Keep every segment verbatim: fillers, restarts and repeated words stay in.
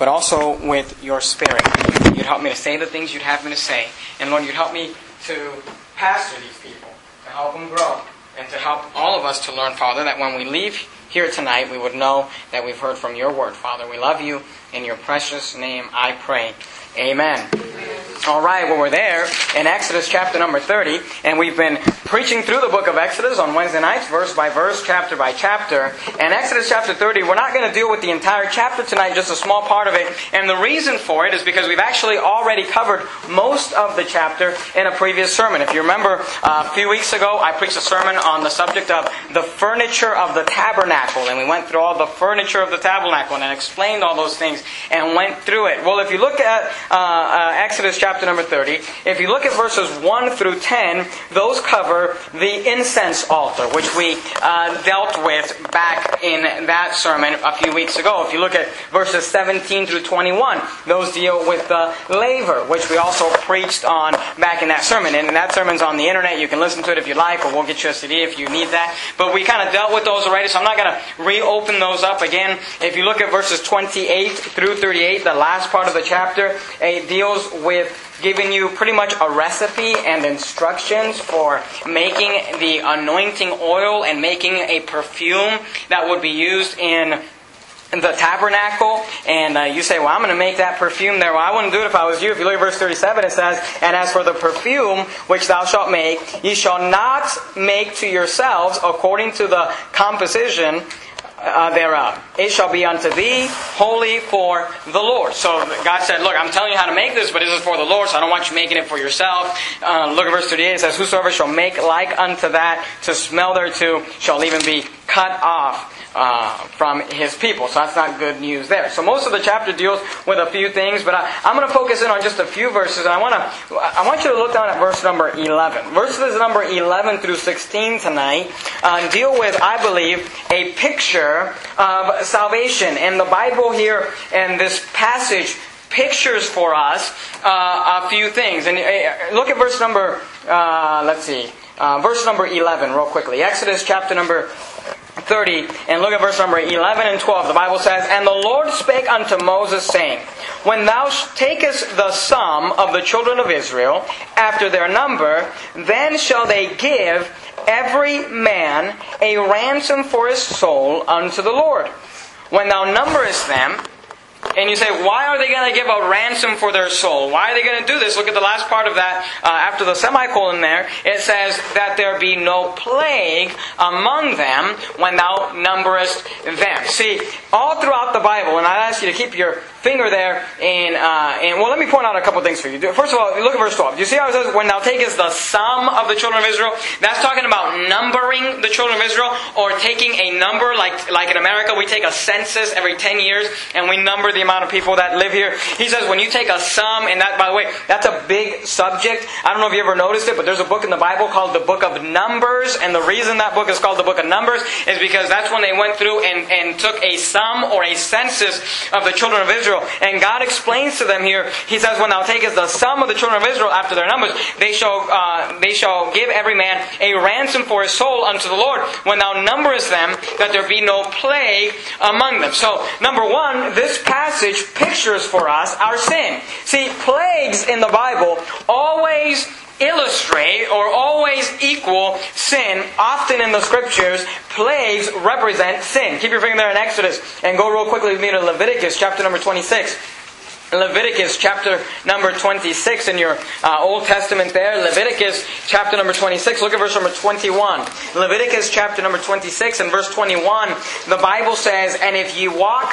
but also with your Spirit. You'd help me to say the things you'd have me to say. And Lord, you'd help me to pastor these people, to help them grow, and to help all of us to learn, Father, that when we leave here tonight, we would know that we've heard from your word, Father. We love you. In your precious name I pray. Amen. All right, well, we're there in Exodus chapter number thirty, and we've been preaching through the book of Exodus on Wednesday nights, verse by verse, chapter by chapter. And Exodus chapter thirty, we're not going to deal with the entire chapter tonight, just a small part of it. And the reason for it is because we've actually already covered most of the chapter in a previous sermon. If you remember, uh, a few weeks ago, I preached a sermon on the subject of the furniture of the tabernacle. And we went through all the furniture of the tabernacle and explained all those things and went through it. Well, if you look at uh, uh, Exodus chapter number thirty, if you look at verses one through ten, those cover the incense altar, which we uh, dealt with back in that sermon a few weeks ago. If you look at verses seventeen through twenty-one, those deal with the laver, which we also preached on back in that sermon. And that sermon's on the internet. You can listen to it if you like, or we'll get you a C D if you need that. But we kind of dealt with those already, so I'm not going to reopen those up again. If you look at verses twenty-eight through thirty-eight, the last part of the chapter, it deals with giving you pretty much a recipe and instructions for making the anointing oil and making a perfume that would be used in the tabernacle. And uh, you say, well, I'm going to make that perfume there. Well, I wouldn't do it if I was you. If you look at verse thirty-seven, it says, and as for the perfume which thou shalt make, ye shall not make to yourselves according to the composition Uh, thereof. It shall be unto thee holy for the Lord. So God said, look, I'm telling you how to make this, but this is for the Lord, so I don't want you making it for yourself. Uh, look at verse thirty-eight. It says, whosoever shall make like unto that to smell thereto shall even be cut off uh, from his people. So that's not good news there. So most of the chapter deals with a few things, but I, I'm going to focus in on just a few verses, and I want to I want you to look down at verse number eleven. Verses number eleven through sixteen tonight uh, deal with, I believe, a picture of salvation. And the Bible here in this passage pictures for us uh, a few things. And uh, look at verse number, uh, let's see, uh, verse number eleven real quickly. Exodus chapter number thirty, and look at verse number eleven and twelve. The Bible says, and the Lord spake unto Moses, saying, when thou takest the sum of the children of Israel after their number, then shall they give every man a ransom for his soul unto the Lord. When thou numberest them, and you say, why are they going to give a ransom for their soul? Why are they going to do this? Look at the last part of that. Uh, after the semicolon there, it says that there be no plague among them when thou numberest them. See, all throughout the Bible, and I ask you to keep your finger there in, uh, in, well, let me point out a couple things for you. First of all, look at verse twelve. Do you see how it says, when thou takest the sum of the children of Israel? That's talking about numbering the children of Israel, or taking a number, like, like in America, we take a census every ten years, and we number the amount of people that live here. He says when you take a sum, and that, by the way, that's a big subject. I don't know if you ever noticed it, but there's a book in the Bible called the Book of Numbers, and the reason that book is called the Book of Numbers is because that's when they went through and, and took a sum or a census of the children of Israel. And God explains to them here, He says, when thou takest the sum of the children of Israel after their numbers, they shall uh, they shall give every man a ransom for his soul unto the Lord, when thou numberest them, that there be no plague among them. So, number one, this passage pictures for us our sin. See, plagues in the Bible always illustrate or always equal sin. Often in the Scriptures, plagues represent sin. Keep your finger there in Exodus and go real quickly with me to Leviticus chapter number twenty-six. Leviticus chapter number twenty-six in your uh, Old Testament there. Leviticus chapter number twenty-six. Look at verse number twenty-one. Leviticus chapter number twenty-six and verse twenty-one. The Bible says, and if ye walk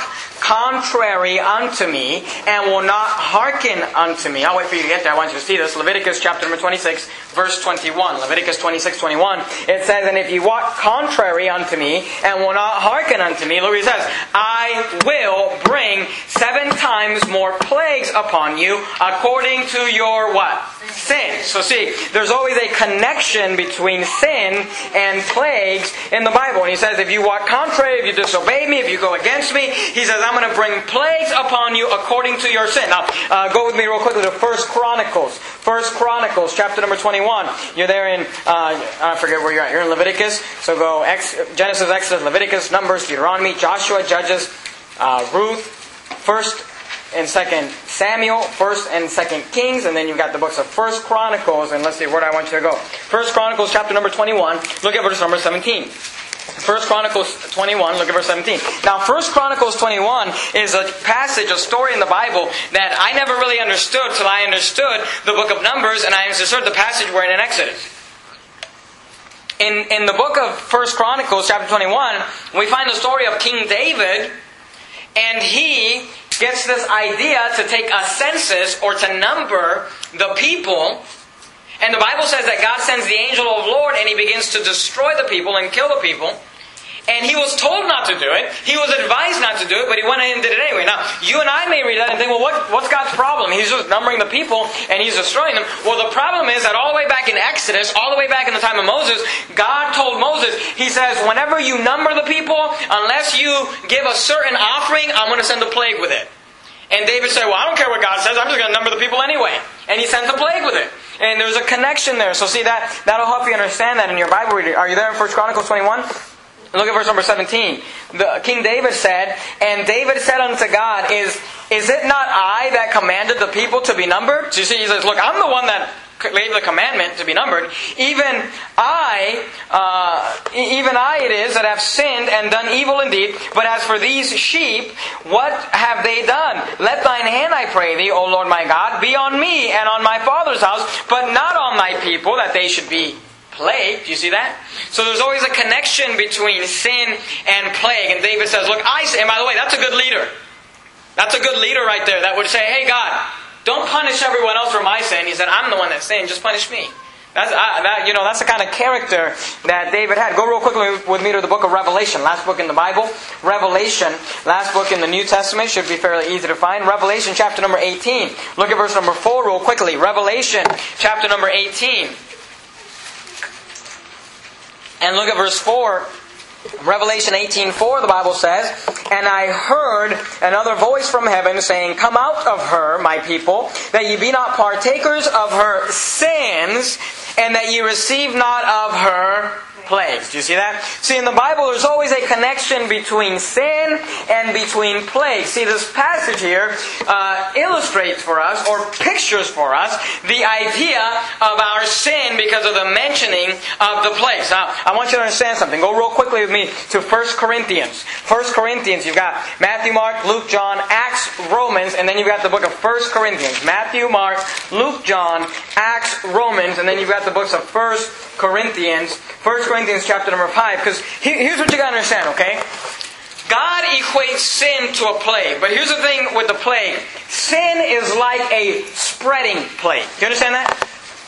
contrary unto me, and will not hearken unto me. I'll wait for you to get there. I want you to see this. Leviticus chapter number twenty-six, verse twenty-one. Leviticus twenty-six, twenty-one. It says, and if ye walk contrary unto me, and will not hearken unto me, look what he says, I will bring seven times more plagues upon you, according to your what? Sin. So see, there's always a connection between sin and plagues in the Bible. And he says, if you walk contrary, if you disobey me, if you go against me, he says, I'm going to bring plagues upon you according to your sin. Now, uh, go with me real quickly to First Chronicles. First Chronicles, chapter number twenty-one. You're there in, uh, I forget where you're at. You're in Leviticus. So go Ex- Genesis, Exodus, Leviticus, Numbers, Deuteronomy, Joshua, Judges, uh, Ruth, First and Second Samuel, First and Second Kings, and then you've got the books of First Chronicles, and let's see, where do I want you to go? First Chronicles chapter number twenty-one, look at verse number seventeen. First Chronicles twenty-one, look at verse seventeen. Now, First Chronicles twenty-one is a passage, a story in the Bible that I never really understood till I understood the book of Numbers, and I understood the passage we're in in Exodus. In, in the book of First Chronicles, chapter twenty-one, we find the story of King David, and he gets this idea to take a census or to number the people. And the Bible says that God sends the angel of the Lord and he begins to destroy the people and kill the people. And he was told not to do it. He was advised not to do it, but he went ahead and did it anyway. Now, you and I may read that and think, well, what, what's God's problem? He's just numbering the people and he's destroying them. Well, the problem is that all the way back in Exodus, all the way back in the time of Moses, God told Moses, He says, whenever you number the people, unless you give a certain offering, I'm going to send a plague with it. And David said, well, I don't care what God says. I'm just going to number the people anyway. And he sends a plague with it. And there's a connection there. So see, that, that'll help you understand that in your Bible reading. Are you there in First Chronicles twenty-one? Look at verse number seventeen. The, King David said, and David said unto God, is, is it not I that commanded the people to be numbered? So you see, he says, look, I'm the one that gave the commandment to be numbered. Even I, uh, even I it is that have sinned and done evil indeed. But as for these sheep, what have they done? Let thine hand, I pray thee, O Lord my God, be on me and on my father's house, but not on thy people, that they should be plague. Do you see that? So there's always a connection between sin and plague. And David says, look, I say, and by the way, that's a good leader. That's a good leader right there that would say, hey God, don't punish everyone else for my sin. He said, I'm the one that's sinned, just punish me. That's, uh, that, you know, that's the kind of character that David had. Go real quickly with me to the book of Revelation. Last book in the Bible. Revelation, last book in the New Testament. Should be fairly easy to find. Revelation chapter number eighteen. Look at verse number four real quickly. Revelation chapter number eighteen. And look at verse four. Revelation eighteen four, the Bible says, and I heard another voice from heaven saying, come out of her, my people, that ye be not partakers of her sins, and that ye receive not of her plagues. Do you see that? See, in the Bible, there's always a connection between sin and between plagues. See, this passage here uh, illustrates for us, or pictures for us, the idea of our sin because of the mentioning of the plagues. Now, I want you to understand something. Go real quickly with me to First Corinthians. First Corinthians, you've got Matthew, Mark, Luke, John, Acts, Romans, and then you've got the book of First Corinthians. Matthew, Mark, Luke, John, Acts, Romans, and then you've got the books of First Corinthians. First Corinthians chapter number five. Because here's what you got to understand, okay? God equates sin to a plague. But here's the thing with the plague. Sin is like a spreading plague. Do you understand that?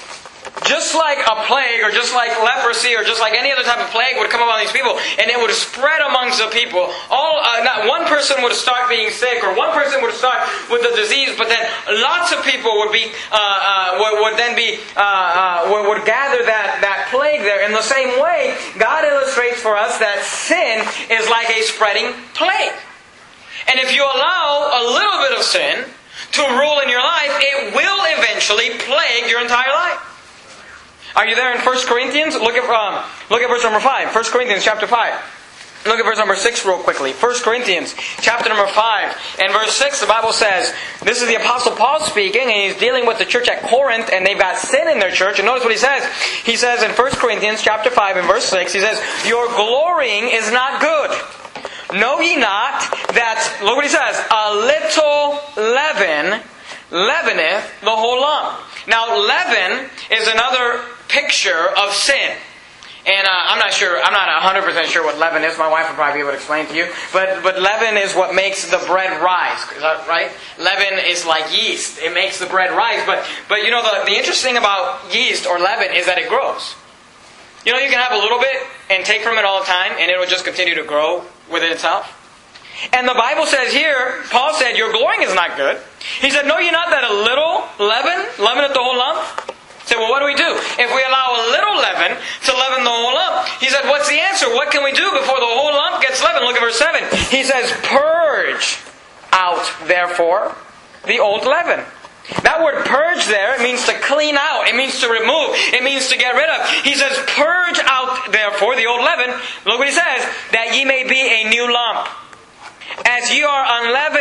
Just like a plague, or just like leprosy, or just like any other type of plague would come upon these people, and it would spread amongst the people. All, uh, not one person would start being sick, or one person would start with the disease, but then lots of people would be, uh, uh, would, would then be, uh, uh, would, would gather that, that plague there. In the same way, God illustrates for us that sin is like a spreading plague. And if you allow a little bit of sin to rule in your life, it will eventually plague your entire life. Are you there in First Corinthians? Look at um, look at verse number five. First Corinthians chapter five. Look at verse number six real quickly. First Corinthians chapter number five and verse six. The Bible says, this is the Apostle Paul speaking, and he's dealing with the church at Corinth, and they've got sin in their church. And notice what he says. He says in First Corinthians chapter five and verse six, he says, your glorying is not good. Know ye not that, look what he says, a little leaven leaveneth the whole lump. Now, leaven is another picture of sin. And uh, I'm not sure, I'm not one hundred percent sure what leaven is. My wife would probably be able to explain to you. But but leaven is what makes the bread rise. Is that right? Leaven is like yeast. It makes the bread rise. But but you know, the, the interesting about yeast or leaven is that it grows. You know, you can have a little bit and take from it all the time, and it will just continue to grow within itself. And the Bible says here, Paul said, your glorying is not good. He said, know ye not that a little leaven leaveneth the whole lump? Say, well, what do we do? If we allow a little leaven to leaven the whole lump, he said, what's the answer? What can we do before the whole lump gets leavened? Look at verse seven. He says, purge out, therefore, the old leaven. That word purge there, it means to clean out. It means to remove. It means to get rid of. He says, purge out, therefore, the old leaven. Look what he says, that ye may be a new lump. As ye are unleavened.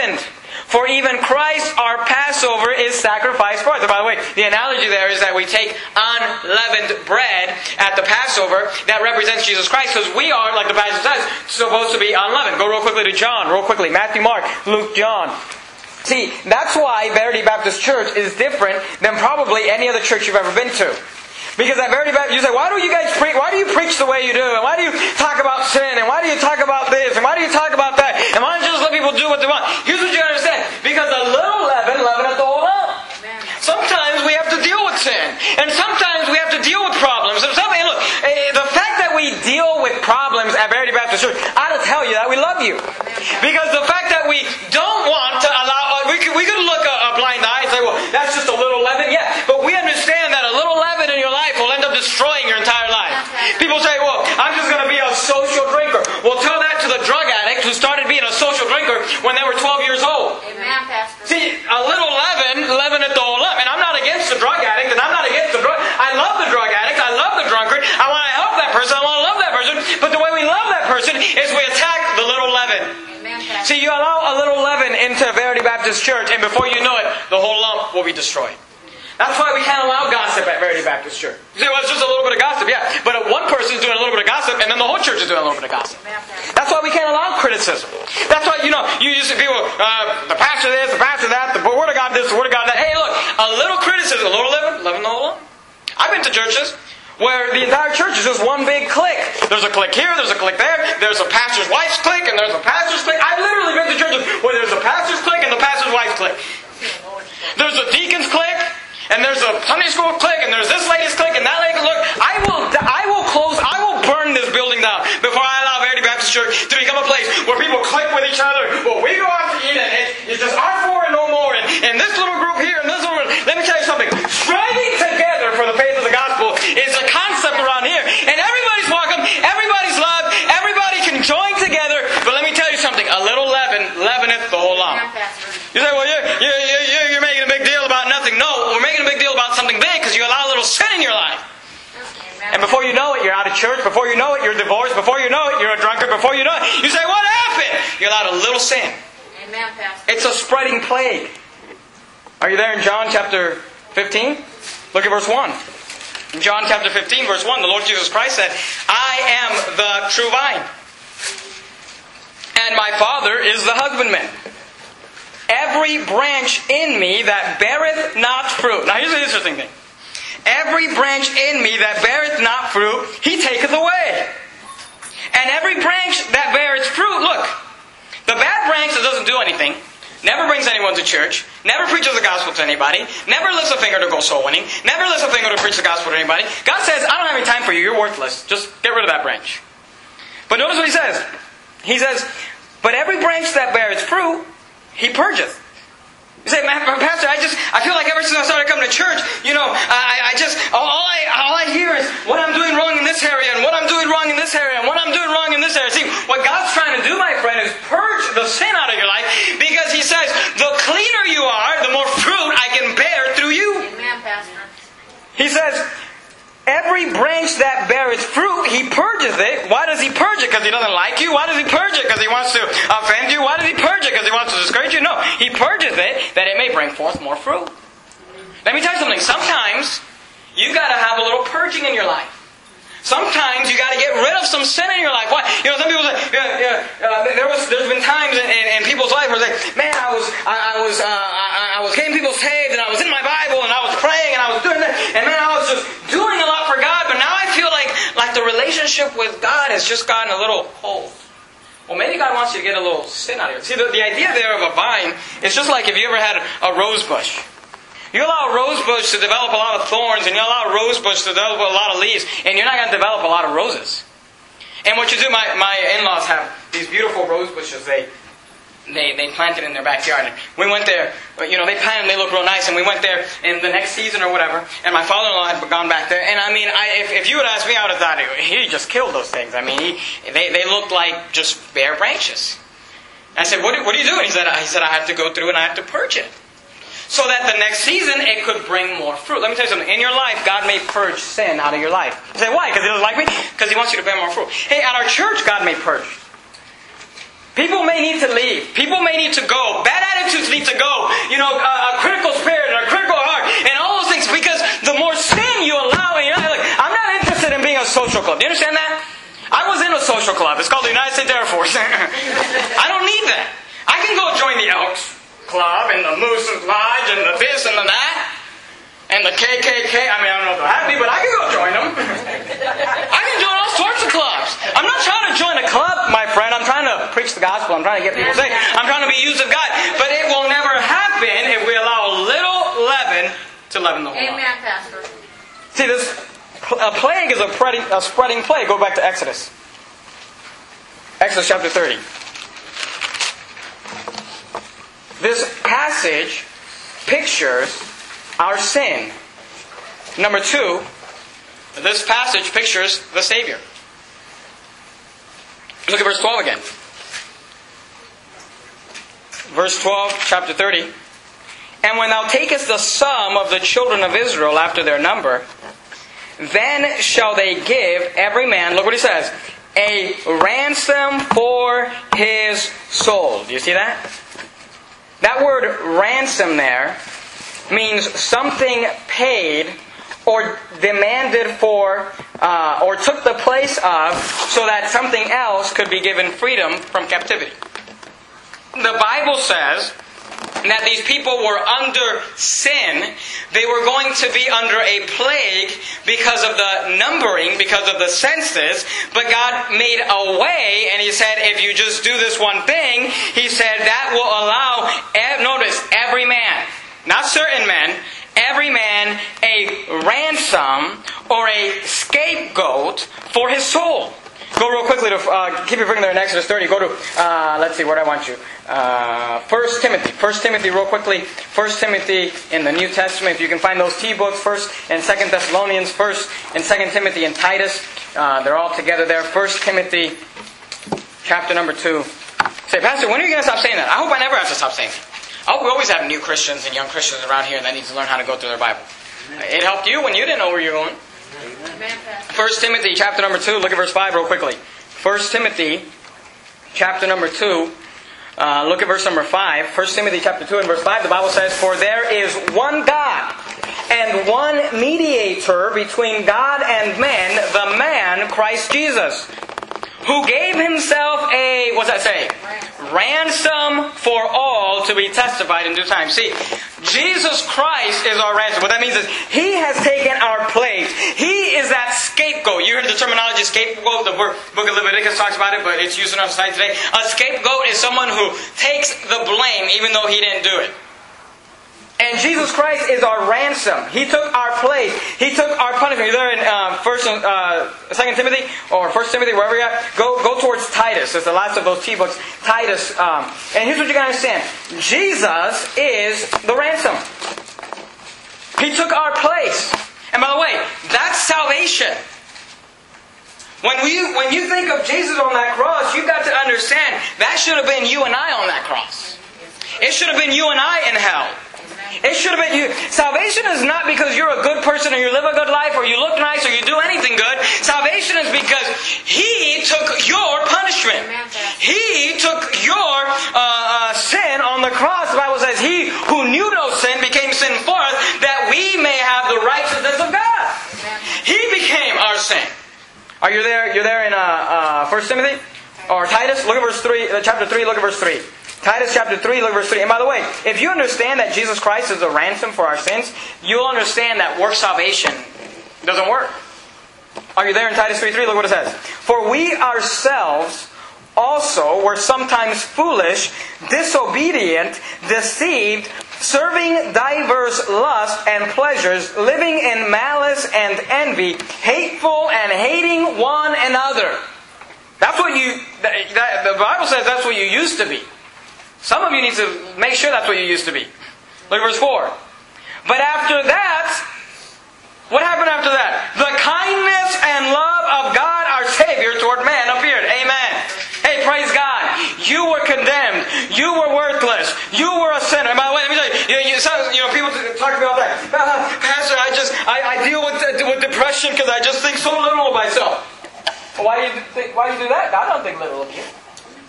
For even Christ, our Passover, is sacrificed for us. And by the way, the analogy there is that we take unleavened bread at the Passover that represents Jesus Christ, because we are, like the passage says, supposed to be unleavened. Go real quickly to John, real quickly. Matthew, Mark, Luke, John. See, that's why Verity Baptist Church is different than probably any other church you've ever been to. Because at Verity Baptist, you say, why do you guys preach? Why do you preach the way you do? And why do you talk about sin? And why do you talk about this? And why do you talk about that? And why don't you just let people do what they want? Here's what you understand. Because a little leaven leaveneth the whole lump. Sometimes we have to deal with sin. And sometimes we have to deal with problems. And something, look, the fact that we deal with problems at Verity Baptist Church ought to tell you that we love you. Because the fact that we don't want to allow, we could, we could look a, a blind eye and say, well, that's just a little leaven. Yeah, but we understand that a little leaven in your life will end up destroying your entire life. People say, well, I'm just going to be a social drinker. Well, tell that to the drug addict who started being a social drinker when they were twelve years old. Amen, Pastor. See, a little leaven, leaveneth the whole lump. And I'm not against the drug addict, and I'm not against the drug. I love the drug addict. I love the drunkard. I want to help that person. I want to love that person. But the way we love that person is we attack the little leaven. Amen, Pastor. See, you allow a little leaven into Verity Baptist Church, and before you know it, the whole lump will be destroyed. That's why we can't allow gossip at Verity Baptist Church. You say, well, it's just a little bit of gossip. Yeah, but one person's doing a little bit of gossip, and then the whole church is doing a little bit of gossip. That's why we can't allow criticism. That's why, you know, you used to people, uh, the pastor this, the pastor that, the word of God this, the word of God that. Hey, look, a little criticism, a little leaven, leaven the whole lump. I've been to churches where the entire church is just one big clique. There's a clique here, there's a clique there, there's a pastor's wife's clique, and there's a pastor's clique. I've literally been to churches where there's a pastor's clique and the pastor's wife's clique. There's a deacon's clique, and there's a Sunday school clique, and there's this lady's clique, and that lady's clique. I will, I will close, I will burn this building down before I allow Verity Baptist Church to become a place where people clique with each other. Well, we go out to eat, and it's just our four and no more, and, and this little group here, and this little. Let me tell you something. Striving together for the faith of the gospel is a concept around here, and everybody's welcome, everybody's loved, everybody can join together. But let me tell you something. A little leaven leaveneth the whole lump. You say, well, you're, you're, you're, you're making a big deal about nothing. No, we're making a big deal about something big because you allow a little sin in your life. And before you know it, you're out of church. Before you know it, you're divorced. Before you know it, you're a drunkard. Before you know it, you say, what happened? You allowed a little sin. Amen, Pastor. It's a spreading plague. Are you there in John chapter fifteen? Look at verse one. In John chapter fifteen, verse one, the Lord Jesus Christ said, I am the true vine, and my Father is the husbandman. Every branch in me that beareth not fruit. Now here's the interesting thing. Every branch in me that beareth not fruit, He taketh away. And every branch that beareth fruit, look, the bad branch that doesn't do anything, never brings anyone to church, never preaches the gospel to anybody, never lifts a finger to go soul winning, never lifts a finger to preach the gospel to anybody. God says, I don't have any time for you, you're worthless. Just get rid of that branch. But notice what He says. He says, but every branch that beareth fruit, He purgeth. You say, Pastor, I just, I feel like ever since I started coming to church, you know, I, I just, all I, all I hear is what I'm doing wrong in this area, and what I'm doing wrong in this area, and what I'm doing wrong in this area. See, what God's trying to do, my friend, is purge the sin out of your life, because He says, the cleaner you are, the more fruit I can bear through you. Amen, Pastor. He says, every branch that beareth fruit, He purges it. Why does He purge it? Because He doesn't like you? Why does He purge it? Because He wants to offend you? Why does He purge it? Because He wants to discourage you? No. He purges it that it may bring forth more fruit. Let me tell you something. Sometimes you got to have a little purging in your life. Sometimes you got to get rid of some sin in your life. Why? You know, some people say, yeah, yeah, uh, there was, there's been times in, in, in people's life where they say, man, I was, I, I was, uh, I, I was getting people saved, and I was in my Bible, and I was praying, and I was doing that, and man, I was just doing a lot for God, but now I feel like, like the relationship with God has just gotten a little cold. Well, maybe God wants you to get a little sin out of it. See, the, the idea there of a vine is just like if you ever had a rose bush. You allow a rose bush to develop a lot of thorns, and you allow a rose bush to develop a lot of leaves, and you're not going to develop a lot of roses. And what you do, my, my in-laws have these beautiful rose bushes they they they planted in their backyard. And we went there, you know, they planted them, they look real nice, and we went there in the next season or whatever, and my father-in-law had gone back there, and I mean, I, if, if you would ask me, I would have thought he just killed those things. I mean, he, they, they looked like just bare branches. I said, what, what are you doing? He said, he said, I have to go through and I have to purge it, so that the next season it could bring more fruit. Let me tell you something. In your life, God may purge sin out of your life. You say, why? Because He doesn't like me? Because He wants you to bear more fruit. Hey, at our church, God may purge. People may need to leave. People may need to go. Bad attitudes need to go. You know, a, a critical spirit and a critical heart and all those things. Because the more sin you allow, and you're like, I'm not interested in being a social club. Do you understand that? I was in a social club. It's called the United States Air Force. I don't need that. I can go join the Elks Club and the Moose Lodge and the this and the that. And the K K K. I mean, I don't know if they're happy, but I can go join them. I can join all sorts of clubs. I'm not trying to join a club, my friend. I'm trying to preach the gospel. I'm trying to get people saved. I'm trying to be used of God. But it will never happen if we allow a little leaven to leaven the whole lump. Amen, Pastor. See, this a plague is a spreading, a spreading plague. Go back to Exodus. Exodus chapter thirty. This passage pictures our sin. Number two, this passage pictures the Savior. Look at verse twelve again. Verse twelve, chapter thirty. And when thou takest the sum of the children of Israel after their number, then shall they give every man, look what he says, a ransom for his soul. Do you see that? That word ransom there means something paid or demanded for uh, or took the place of so that something else could be given freedom from captivity. The Bible says that these people were under sin. They were going to be under a plague because of the numbering, because of the census. But God made a way, and He said, if you just do this one thing, He said that will allow, notice, every man, not certain men, every man a ransom or a scapegoat for his soul. Go real quickly to, uh, keep your finger there in Exodus thirty. Go to, uh, let's see, where do I want you? Uh, First Timothy. First Timothy, real quickly. First Timothy in the New Testament. If you can find those T books, First and Second Thessalonians, First and Second Timothy and Titus. Uh, they're all together there. First Timothy, chapter number two. Say, Pastor, when are you going to stop saying that? I hope I never have to stop saying that. I hope we always have new Christians and young Christians around here that need to learn how to go through their Bible. It helped you when you didn't know where you were going. First Timothy chapter number two, look at verse five real quickly. First Timothy chapter number two, uh, look at verse number five. First Timothy chapter two and verse five, the Bible says, for there is one God and one mediator between God and men, the man Christ Jesus, who gave Himself a, what's that say? Ransom for all to be testified in due time. See, Jesus Christ is our ransom. What that means is He has taken our place. He is that scapegoat. You heard the terminology scapegoat. The book of Leviticus talks about it, but it's used in our society today. A scapegoat is someone who takes the blame even though he didn't do it. And Jesus Christ is our ransom. He took our place. He took our punishment. You're there in uh, First, uh, Second Timothy or First Timothy, wherever you're at. Go, go towards Titus. It's the last of those T books. Titus. Um, and here's what you got to understand: Jesus is the ransom. He took our place. And by the way, that's salvation. When we, when you think of Jesus on that cross, you've got to understand that should have been you and I on that cross. It should have been you and I in hell. It should have been you. Salvation is not because you're a good person or you live a good life or you look nice or you do anything good. Salvation is because He took your punishment. He took your uh, uh, sin on the cross. The Bible says He who knew no sin became sin for us that we may have the righteousness of God. He became our sin. Are you there? You're there in uh, uh, First Timothy or Titus? Look at verse three, uh, chapter three. Look at verse three. Titus chapter three, look at verse three. And by the way, if you understand that Jesus Christ is a ransom for our sins, you'll understand that work salvation doesn't work. Are you there in Titus three three? Look what it says. For we ourselves also were sometimes foolish, disobedient, deceived, serving diverse lusts and pleasures, living in malice and envy, hateful and hating one another. That's what you, that, that, the Bible says that's what you used to be. Some of you need to make sure that's what you used to be. Look at verse four. But after that, what happened after that? The kindness and love of God our Savior toward man appeared. Amen. Hey, praise God. You were condemned. You were worthless. You were a sinner. And by the way, let me tell you, you, you, you know, people talk about that. Uh, Pastor, I just, I, I deal with, with depression because I just think so little of myself. Well, why do you think, why do you do that? I don't think little of you. Hey,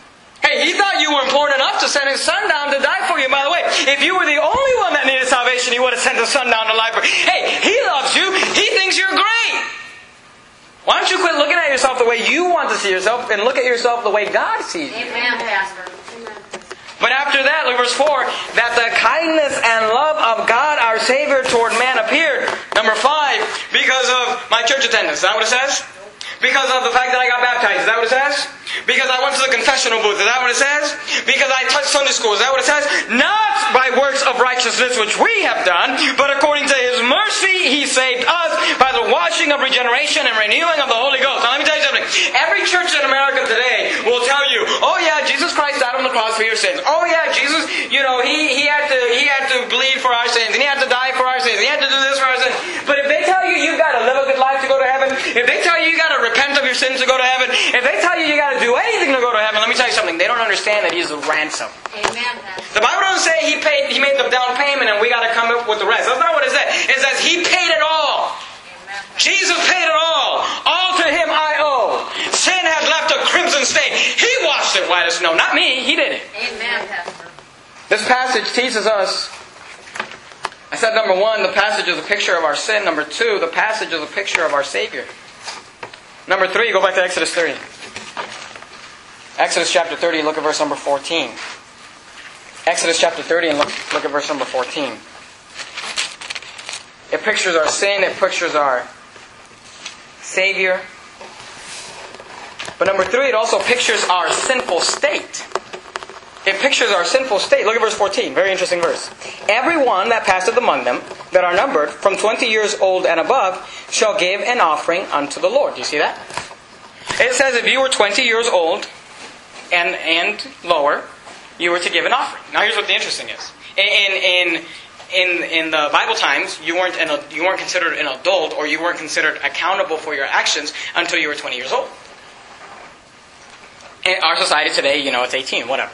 Hey, He thought you were important enough to send His Son down to die for you. By the way, if you were the only one that needed salvation, He would have sent His Son down to die for you. Hey, He loves you. He thinks you're great. Why don't you quit looking at yourself the way you want to see yourself and look at yourself the way God sees you? Amen, Pastor. But after that, look at verse four, that the kindness and love of God our Savior toward man appeared. Number five, because of my church attendance. Is that what it says? Because of the fact that I got baptized. Is that what it says? Because I went to the confessional booth. Is that what it says? Because I touched Sunday school. Is that what it says? Not by works of righteousness which we have done, but according to His mercy He saved us by the washing of regeneration and renewing of the Holy Ghost. Now let me tell you something. Every church in America today will tell you, oh yeah, Jesus Christ died on the cross for your sins. Oh yeah, Jesus, you know, He, he had to He had to bleed for our sins. And He had to die for our sins. He had to do this for our sins. But if they tell you you've got to live a good life to go to heaven, if they tell you you got to repent of your sins to go to heaven, if they tell you you got to do anything to go to heaven, let me tell you something. They don't understand that He is a ransom. Amen. The Bible doesn't say He paid. He made the down payment and we got to come up with the rest. That's not what it says. It says He paid it all. Amen. Jesus paid it all. All to Him I owe. Sin has left a crimson stain. He washed it white as snow. Not me. He did it. Amen, Pastor. This passage teaches us. I said number one, the passage is a picture of our sin. Number two, the passage is a picture of our Savior. Number three, go back to Exodus thirty. Exodus chapter thirty, look at verse number fourteen. Exodus chapter thirty and look, look at verse number fourteen. It pictures our sin, it pictures our Savior. But number three, it also pictures our sinful state. It pictures our sinful state. Look at verse fourteen. Very interesting verse. Everyone that passeth among them, that are numbered from twenty years old and above, shall give an offering unto the Lord. Do you see that? It says if you were twenty years old and and lower, you were to give an offering. Now here's what the interesting is. In in in in the Bible times, you weren't an, you weren't considered an adult, or you weren't considered accountable for your actions until you were twenty years old. In our society today, you know, it's eighteen, whatever.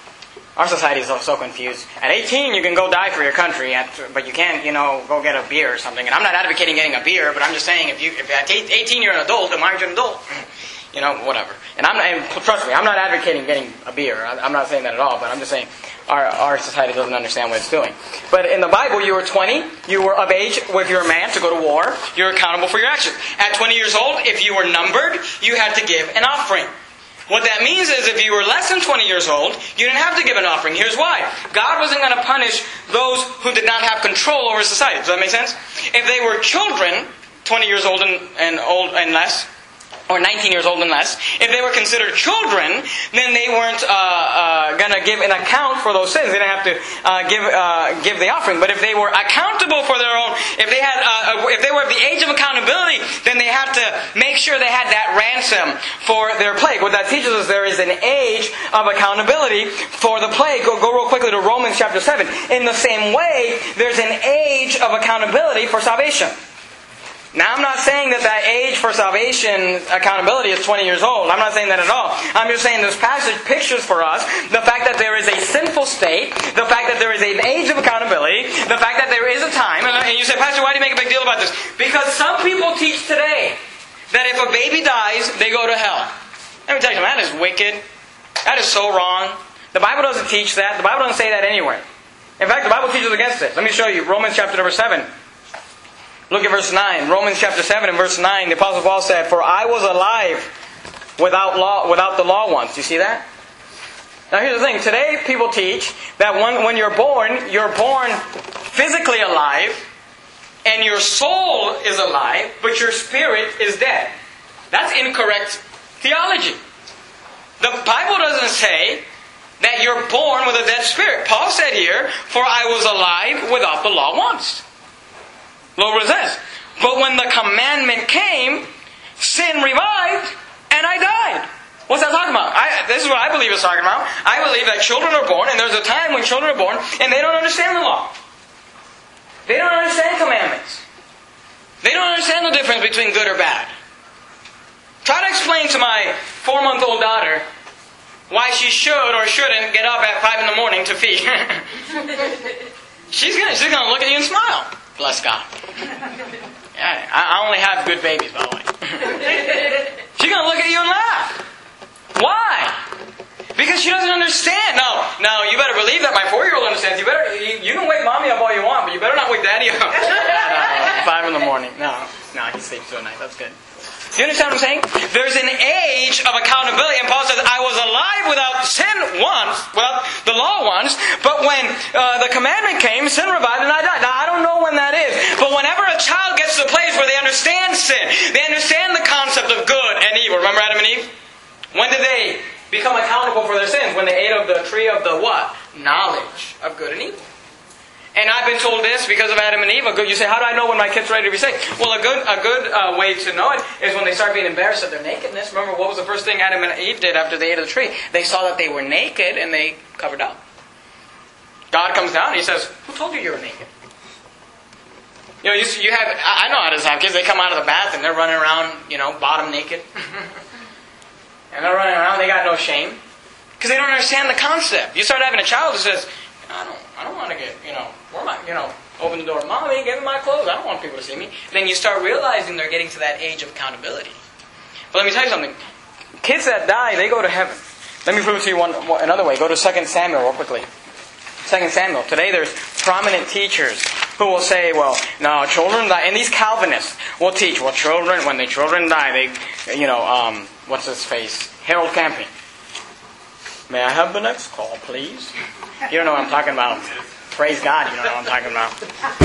Our society is so, so confused. At eighteen, you can go die for your country, at, but you can't, you know, go get a beer or something. And I'm not advocating getting a beer, but I'm just saying if you, if at eighteen you're an adult, then why aren't you an adult? You know, whatever. And I'm not, and trust me, I'm not advocating getting a beer. I'm not saying that at all, but I'm just saying our, our society doesn't understand what it's doing. But in the Bible, you were twenty, you were of age, if you're a man, to go to war, you're accountable for your actions. At twenty years old, if you were numbered, you had to give an offering. What that means is if you were less than twenty years old, you didn't have to give an offering. Here's why. God wasn't going to punish those who did not have control over society. Does that make sense? If they were children, twenty years old and, and old and less, or nineteen years old and less, if they were considered children, then they weren't uh, uh, going to give an account for those sins. They didn't have to uh, give uh, give the offering. But if they were accountable for their own, if they had, uh, if they were of the age of accountability, then they had to make sure they had that ransom for their plague. What that teaches us, there is an age of accountability for the plague. Go, go real quickly to Romans chapter seven. In the same way, there's an age of accountability for salvation. Now, I'm not saying that that age for salvation accountability is twenty years old. I'm not saying that at all. I'm just saying this passage pictures for us the fact that there is a sinful state, the fact that there is an age of accountability, the fact that there is a time. And you say, Pastor, why do you make a big deal about this? Because some people teach today that if a baby dies, they go to hell. Let me tell you something, that is wicked. That is so wrong. The Bible doesn't teach that. The Bible doesn't say that anywhere. In fact, the Bible teaches against it. Let me show you. Romans chapter number seven. Look at verse nine. Romans chapter seven and verse nine. The Apostle Paul said, For I was alive without law, without the law once. Do you see that? Now here's the thing. Today people teach that when, when you're born, you're born physically alive, and your soul is alive, but your spirit is dead. That's incorrect theology. The Bible doesn't say that you're born with a dead spirit. Paul said here, For I was alive without the law once. Look what it says. But when the commandment came, sin revived, and I died. What's that talking about? I, this is what I believe it's talking about. I believe that children are born, and there's a time when children are born, and they don't understand the law. They don't understand commandments. They don't understand the difference between good or bad. Try to explain to my four-month-old daughter why she should or shouldn't get up at five in the morning to feed. she's gonna, she's gonna look at you and smile. Bless God. Yeah, I only have good babies, by the way. She's going to look at you and laugh. Why? Because she doesn't understand. No, no, you better believe that my four-year-old understands. You better, you, you can wake mommy up all you want, but you better not wake daddy up. No, five in the morning. No, no, he sleeps through the night. That's good. Do you understand what I'm saying? There's an age of accountability, and Paul says, I was alive without sin once, without the law once, but when uh, the commandment came, sin revived and I died. Now, I don't know when that is, but whenever a child gets to the place where they understand sin, they understand the concept of good and evil. Remember Adam and Eve? When did they become accountable for their sins? When they ate of the tree of the what? Knowledge of good and evil. And I've been told this because of Adam and Eve. A good, you say, how do I know when my kid's ready to be saved? Well, a good a good uh, way to know it is when they start being embarrassed of their nakedness. Remember, what was the first thing Adam and Eve did after they ate of the tree? They saw that they were naked and they covered up. God comes down and He says, who told you you were naked? You know, you, you have, I know how to have kids. They come out of the bath and they're running around, you know, bottom naked. And they're running around, they got no shame. Because they don't understand the concept. You start having a child who says, I don't, I don't want to get, you know, where am I, you know, open the door. Mommy, give me my clothes. I don't want people to see me. Then you start realizing they're getting to that age of accountability. But let me tell you something. Kids that die, they go to heaven. Let me prove it to you one, one another way. Go to Second Samuel real quickly. Second Samuel. Today there's prominent teachers who will say, well, no, children die. And these Calvinists will teach, well, children, when the children die, they, you know, um, what's his face? Harold Camping. May I have the next call, please? You don't know what I'm talking about. Praise God, you don't know what I'm talking about.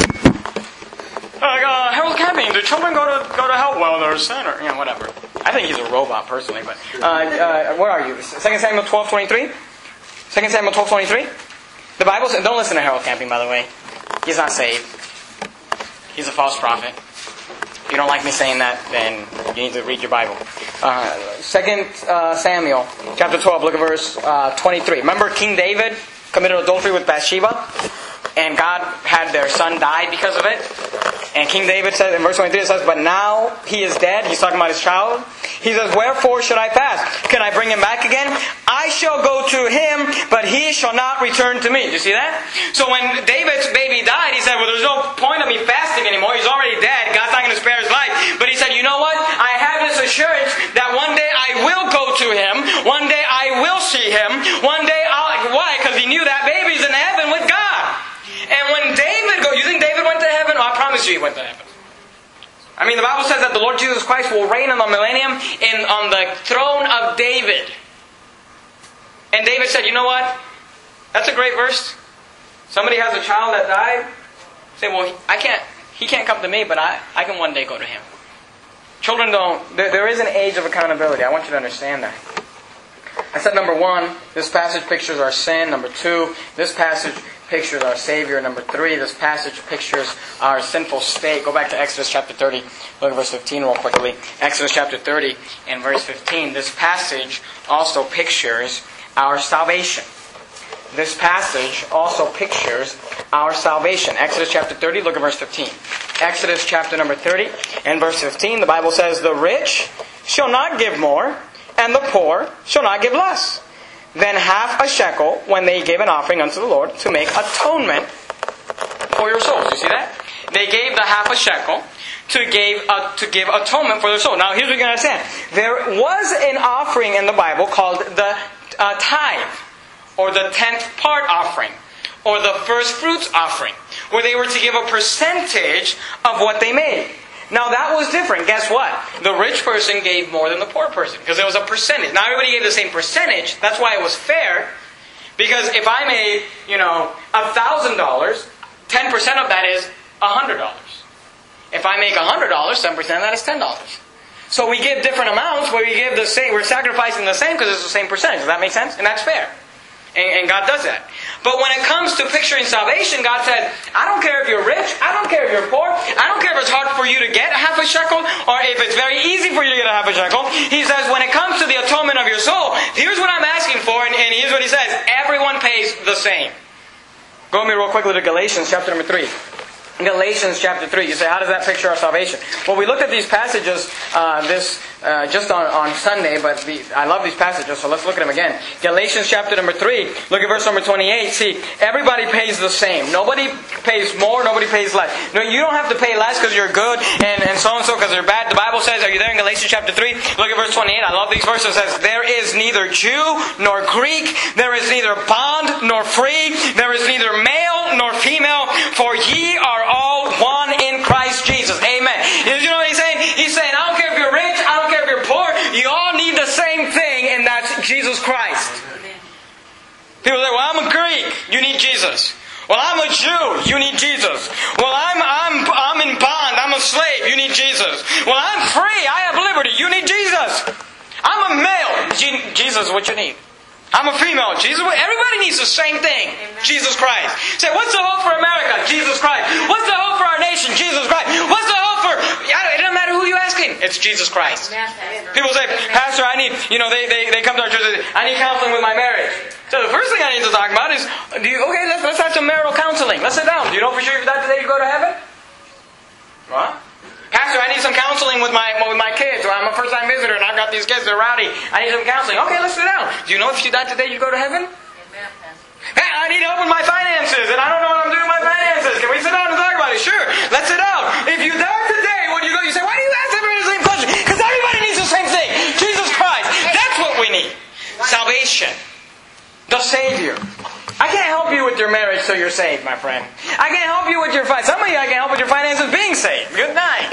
Like, uh, Harold Camping, do children go to go to hell? Well, they're a sinner. You know, whatever. I think he's a robot, personally. But uh, uh, where are you? Second Samuel twelve twenty-three? Second Samuel twelve twenty-three? The Bible says, don't listen to Harold Camping, by the way. He's not saved. He's a false prophet. If you don't like me saying that, then you need to read your Bible. Uh, Second uh, Samuel, chapter twelve, look at verse uh, twenty-three. Remember King David committed adultery with Bathsheba? And God had their son die because of it? And King David says, in verse twenty-three, it says, but now he is dead. He's talking about his child. He says, wherefore should I fast? Can I bring him back again? I shall go to him, but he shall not return to me. Do you see that? So when David's baby died, he said, well, there's no point of me fasting anymore. He's already dead. God's not going to spare his life. But he said, you know what? I have this assurance that one day I will go to him. One day I will see him. One day I'll... Why? Because he knew that baby's in heaven with God. And when David goes... You think David went to heaven? Oh, I promise you he went to heaven. I mean, the Bible says that the Lord Jesus Christ will reign in the millennium in, on the throne of David. And David said, you know what? That's a great verse. Somebody has a child that died. Say, well, I can't, he can't come to me, but I, I can one day go to him. Children don't, there, there is an age of accountability. I want you to understand that. I said number one, this passage pictures our sin. Number two, this passage pictures our Savior. Number three, this passage pictures our sinful state. Go back to Exodus chapter thirty. Look at verse fifteen real quickly. Exodus chapter thirty and verse fifteen. This passage also pictures our salvation. This passage also pictures our salvation. Exodus chapter thirty, look at verse fifteen. Exodus chapter number thirty and verse fifteen, the Bible says, the rich shall not give more, and the poor shall not give less than half a shekel when they give an offering unto the Lord to make atonement for your souls. You see that? They gave the half a shekel to give, uh, to give atonement for their soul. Now here's what you can understand. There was an offering in the Bible called the uh, tithe, or the tenth part offering, or the first fruits offering, where they were to give a percentage of what they made. Now that was different. Guess what? The rich person gave more than the poor person, because there was a percentage. Now everybody gave the same percentage. That's why it was fair. Because if I made, you know, a thousand dollars, ten percent of that is a hundred dollars. If I make a hundred dollars, ten percent of that is ten dollars. So we give different amounts, where we give the same. We're sacrificing the same because it's the same percentage. Does that make sense? And that's fair. And God does that. But when it comes to picturing salvation, God said, I don't care if you're rich. I don't care if you're poor. I don't care if it's hard for you to get a half a shekel, or if it's very easy for you to get a half a shekel. He says, when it comes to the atonement of your soul, here's what I'm asking for, and, and here's what he says. Everyone pays the same. Go with me real quickly to Galatians chapter number three. Galatians chapter three. You say, how does that picture our salvation? Well, we looked at these passages uh, this uh, just on, on Sunday, but the, I love these passages, so let's look at them again. Galatians chapter number three. Look at verse number twenty-eight. See, everybody pays the same. Nobody pays more, nobody pays less. No, you don't have to pay less because you're good and, and so-and-so because they're bad. The Bible says, are you there in Galatians chapter three? Look at verse twenty-eight. I love these verses. It says, there is neither Jew nor Greek. There is neither bond nor free. There is neither male nor female. For ye are all one in Christ Jesus. Amen. You know what he's saying? He's saying, I don't care if you're rich, I don't care if you're poor, you all need the same thing, and that's Jesus Christ. People say, well, I'm a Greek, you need Jesus. Well, I'm a Jew, you need Jesus. Well, I'm I'm I'm in bond, I'm a slave, you need Jesus. Well, I'm free, I have liberty, you need Jesus. I'm a male, Jesus, what you need. I'm a female. Jesus, everybody needs the same thing. Amen. Jesus Christ. Say, what's the hope for America? Jesus Christ. What's the hope for our nation? Jesus Christ. What's the hope for... It doesn't matter who you're asking. It's Jesus Christ. Amen. People say, Pastor, I need... You know, they, they, they come to our church and say, I need counseling with my marriage. So the first thing I need to talk about is, do you, okay, let's, let's have some marital counseling. Let's sit down. Do you know for sure if that today you go to heaven? What? Pastor, I need some counseling with my with my kids. Or I'm a first-time visitor and I've got these kids, they're rowdy. I need some counseling. Okay, let's sit down. Do you know if you died today, you go to heaven? Amen. Hey, I need help with my finances and I don't know what I'm doing with my finances. Can we sit down and talk about it? Sure, let's sit down. If you die today, when you go, you say, why do you ask everybody the same question? Because everybody needs the same thing. Jesus Christ. That's what we need. Salvation. The Savior. I can't help you with your marriage so you're saved, my friend. I can't help you with your finances. Some of you I can help with your finances being saved. Good night.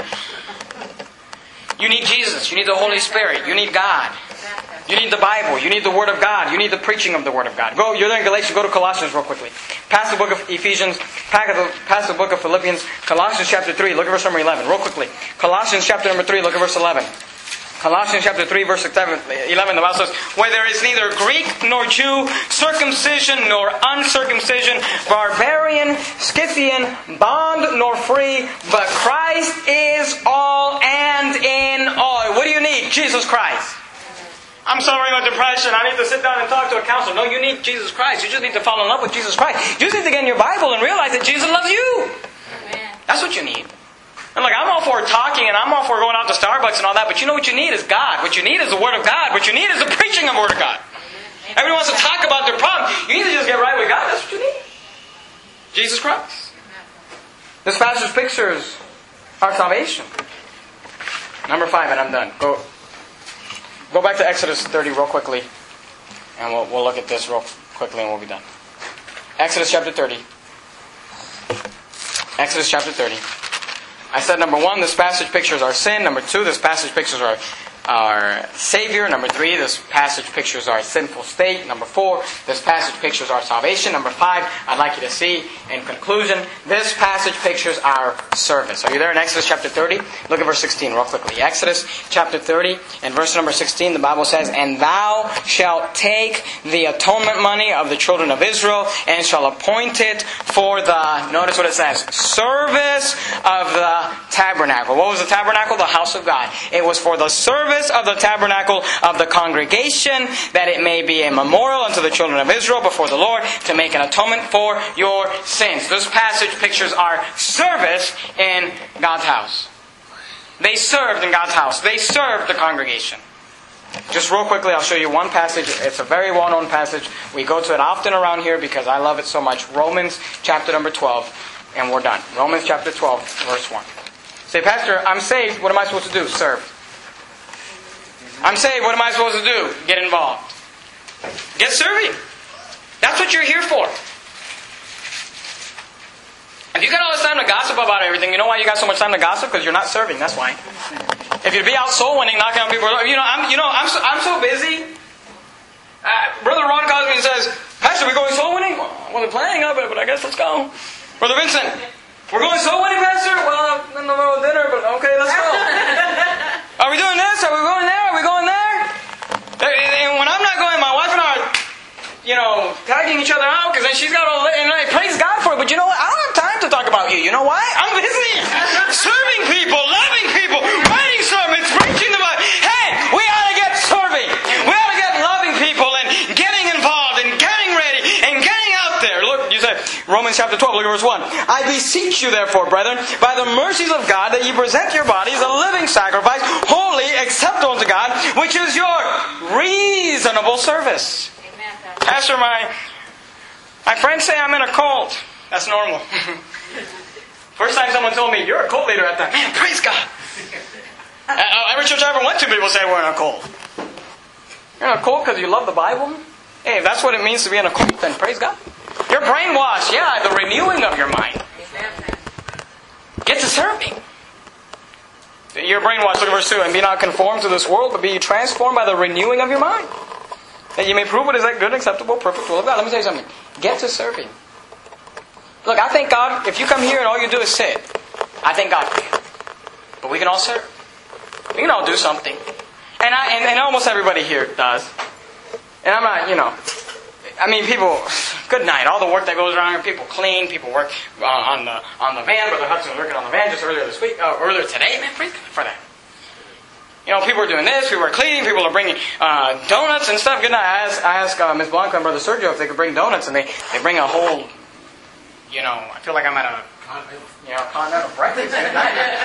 You need Jesus. You need the Holy Spirit. You need God. You need the Bible. You need the Word of God. You need the preaching of the Word of God. Go. You're there in Galatians. Go to Colossians real quickly. Pass the book of Ephesians. Pass the book of Philippians. Colossians chapter three. Look at verse number eleven. Real quickly. Colossians chapter number three. Look at verse eleven. Colossians chapter three, verse eleven, the Bible says, where there is neither Greek nor Jew, circumcision nor uncircumcision, barbarian, Scythian, bond nor free, but Christ is all and in all. What do you need? Jesus Christ. I'm suffering with depression. I need to sit down and talk to a counselor. No, you need Jesus Christ. You just need to fall in love with Jesus Christ. You just need to get in your Bible and realize that Jesus loves you. Amen. That's what you need. And like, I'm all for talking and I'm all for going out to Starbucks and all that, but you know what you need is God. What you need is the Word of God. What you need is the preaching of the Word of God. Everyone wants to talk about their problem. You need to just get right with God. That's what you need. Jesus Christ. This passage pictures our salvation. Number five, and I'm done. Go go back to Exodus thirty real quickly, and we'll, we'll look at this real quickly and we'll be done. Exodus chapter thirty. Exodus chapter thirty. I said, number one, this passage pictures our sin. Number two, this passage pictures our, our Savior. Number three, this passage pictures our sinful state. Number four, this passage pictures our salvation. Number five, I'd like you to see, in conclusion, this passage pictures our service. Are you there in Exodus chapter thirty? Look at verse sixteen real quickly. Exodus chapter thirty and verse number sixteen, the Bible says, and thou shalt take the atonement money of the children of Israel and shall appoint it for the, notice what it says, service of the tabernacle. What was the tabernacle? The house of God. It was for the service of the tabernacle of the congregation, that it may be a memorial unto the children of Israel before the Lord, to make an atonement for your sins. This passage pictures our service in God's house. They served in God's house. They served the congregation. Just real quickly, I'll show you one passage. It's a very well-known passage. We go to it often around here because I love it so much. Romans chapter number twelve. And we're done. Romans chapter twelve, verse one. Say, Pastor, I'm saved. What am I supposed to do? Serve. I'm saved. What am I supposed to do? Get involved. Get serving. That's what you're here for. If you got all this time to gossip about everything, you know why you got so much time to gossip? Because you're not serving. That's why. If you'd be out soul winning, knocking on people's doors, you know, I'm, you know, I'm so, I'm so busy. Uh, Brother Ron calls me and says, Pastor, we going soul winning? Well, I wasn't planning on it, but I guess let's go. Brother Vincent, we're going soul winning, Pastor? Well, I'm in the middle of dinner, but okay, let's go. Are we doing this? Are we going there? Are we going there? And when I'm not going, my wife and I are, you know, tagging each other out, because then she's got all, and I praise God for it, but you know what? I don't have time to talk about you. You know why? I'm busy. Serving people, loving people, writing sermons, preaching the Bible. Hey, we ought to get serving. We ought to get loving people and getting involved and getting ready and getting out there. Look, you said, Romans Romans chapter twelve, look at verse one. I beseech you therefore, brethren, by the mercies of God, that ye present your bodies a living sacrifice, holy, acceptable unto God, which is your reasonable service. Amen. Pastor, my, my friends say I'm in a cult. That's normal. First time someone told me, you're a cult leader, I thought, man, praise God. Every church I ever went to, people say we're in a cult. You're in a cult because you love the Bible? Hey, if that's what it means to be in a cult, then praise God. You're brainwashed. Yeah, the renewing of your mind. Get to serving. You're brainwashed. Look at verse two. And be not conformed to this world, but be transformed by the renewing of your mind, that you may prove what is that good, acceptable, perfect will of God. Let me tell you something. Get to serving. Look, I thank God, if you come here and all you do is sit, I thank God for you. But we can all serve. We can all do something. And, I, and, and almost everybody here does. And I'm not, you know, I mean, people, good night. All the work that goes around here, people clean, people work uh, on the on the van. Brother Hudson was working on the van just earlier this week, uh, earlier today, man, praise God for that. You know, people are doing this, people are cleaning, people are bringing uh, donuts and stuff. Good night. I asked, I asked uh, Miz Blanca and Brother Sergio if they could bring donuts, and they, they bring a whole, you know, I feel like I'm at a, you know, continental breakfast. Good night.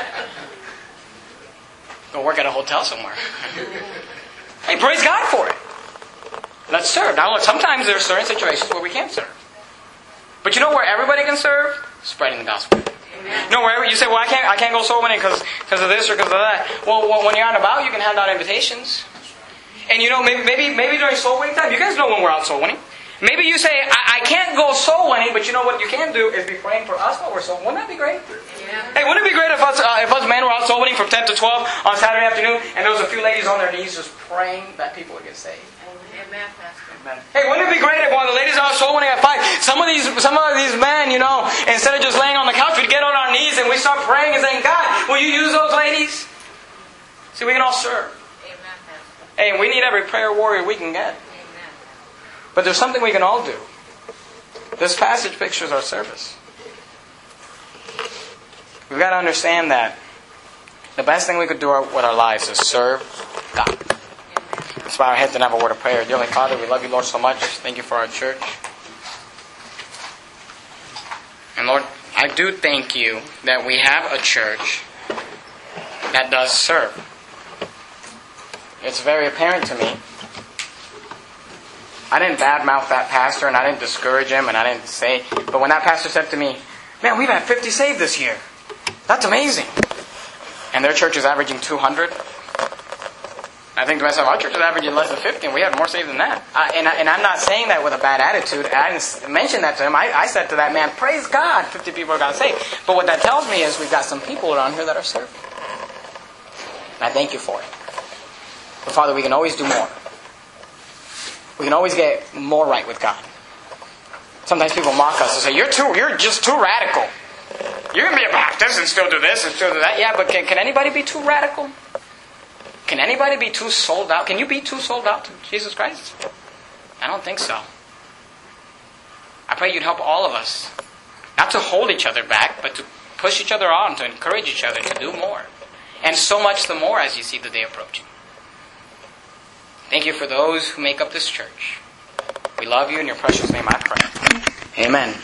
Go work at a hotel somewhere. Hey, praise God for it. Let's serve. Now look, sometimes there are certain situations where we can't serve. But you know where everybody can serve? Spreading the gospel. Amen. You know, wherever you say, well, I can't I can't go soul winning because of this or because of that. Well, when you're out and about, you can hand out invitations. And you know, maybe maybe maybe during soul winning time, you guys know when we're out soul winning. Maybe you say, I, I can't go soul winning, but you know what you can do is be praying for us while we're soul. Wouldn't that be great? Yeah. Hey, wouldn't it be great if us, uh, if us men were out soul winning from ten to twelve on Saturday afternoon, and there was a few ladies on their knees just praying that people would get saved? Amen, Pastor. Amen. Hey, wouldn't it be great if while the ladies are out soul winning at five, some of these some of these men, you know, instead of just laying on the couch, we'd get on our knees and we start praying and saying, God, will you use those ladies? See, we can all serve. Amen, Pastor. Hey, and we need every prayer warrior we can get. Amen. But there's something we can all do. This passage pictures our service. We've got to understand that the best thing we could do with our lives is serve God. Let's bow our heads and have a word of prayer. Dearly Father, we love you, Lord, so much. Thank you for our church. And Lord, I do thank you that we have a church that does serve. It's very apparent to me. I didn't badmouth that pastor, and I didn't discourage him, and I didn't say, but when that pastor said to me, man, we've had fifty saved this year. That's amazing. And their church is averaging two hundred. I think to myself, our church is averaging less than fifty, and we had more saved than that. I, and, I, and I'm not saying that with a bad attitude. I didn't mention that to him. I, I said to that man, praise God, fifty people are got saved. But what that tells me is we've got some people around here that are serving. And I thank you for it. But Father, we can always do more. We can always get more right with God. Sometimes people mock us and say, you're too, you're just too radical. You can be a Baptist and still do this and still do that. Yeah, but can, can anybody be too radical? Can anybody be too sold out? Can you be too sold out to Jesus Christ? I don't think so. I pray you'd help all of us. Not to hold each other back, but to push each other on, to encourage each other to do more. And so much the more as you see the day approaching. Thank you for those who make up this church. We love you. In your precious name I pray. Amen.